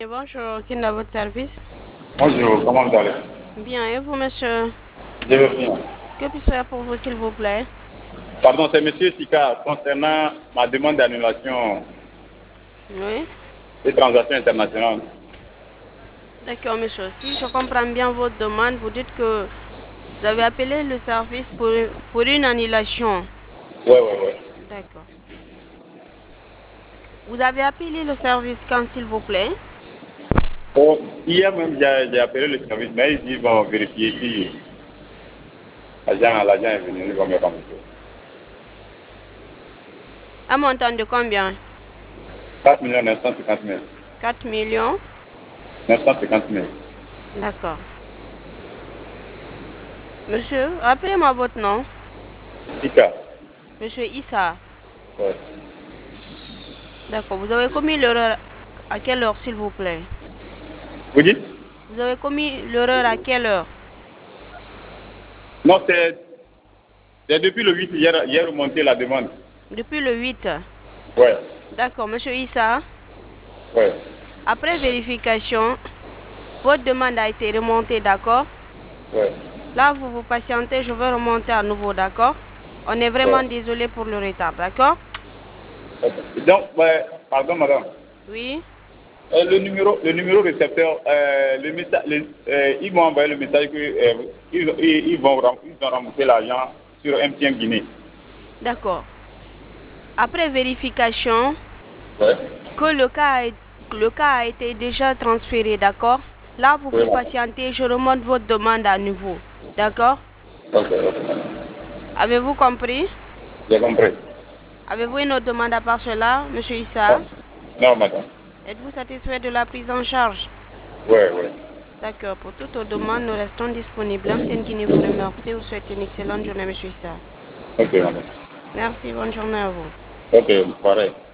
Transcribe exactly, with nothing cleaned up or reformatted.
Et bonjour, qui est dans votre service? Bonjour, comment vous allez? Bien, et vous, monsieur? Je vais bien. Que puis-je faire pour vous, s'il vous plaît? Pardon, c'est Monsieur Sika concernant ma demande d'annulation Oui. des transactions internationales. D'accord, monsieur. Si je comprends bien votre demande, vous dites que vous avez appelé le service pour, pour une annulation. Oui, oui, oui. D'accord. Vous avez appelé le service quand, s'il vous plaît? Bon, hier même, j'ai j'ai appelé le service, mais ils vont vérifier si l'agent l'agent est venu, ils vont me rembourser. À montant de combien? quatre millions neuf cent cinquante mille. Quatre millions? neuf cent cinquante mille. D'accord. Monsieur, rappelez-moi votre nom. Sika. Monsieur Issa. Ouais. D'accord. Vous avez commis l'erreur à quelle heure, s'il vous plaît? Vous dites? Vous avez commis l'erreur à quelle heure? Non, c'est c'est depuis le huit, hier, hier remonté la demande. Depuis le huit. Ouais, D'accord, monsieur Issa. ouais, Après vérification, votre demande a été remontée, d'accord? ouais, Là, vous vous patientez, je vais remonter à nouveau, d'accord? On est ouais. vraiment désolé pour le retard, d'accord? Donc, ouais, pardon madame. Oui, Euh, le numéro, le numéro récepteur, euh, le message, le- euh, ils m'ont envoyé le message que euh, ils, ils, ils vont ram- ils ont remboursé l'argent sur M T N Guinée. d'accord. Après vérification, Ouais. que le cas, a, le cas a été déjà transféré, d'accord? Là, vous Oui, vous madame. patientez, je remonte votre demande à nouveau, d'accord? Ok, ok, madame. Avez-vous compris? J'ai compris. Avez-vous une autre demande à part cela, monsieur Non, Issa? non, madame. Êtes-vous satisfait de la prise en charge? Oui, oui. D'accord. Pour toute autre demande, nous restons disponibles. M T N Guinée vous remercie et vous souhaite une excellente journée, monsieur Issa. Ok, madame. Merci, bonne journée à vous. Ok, pareil.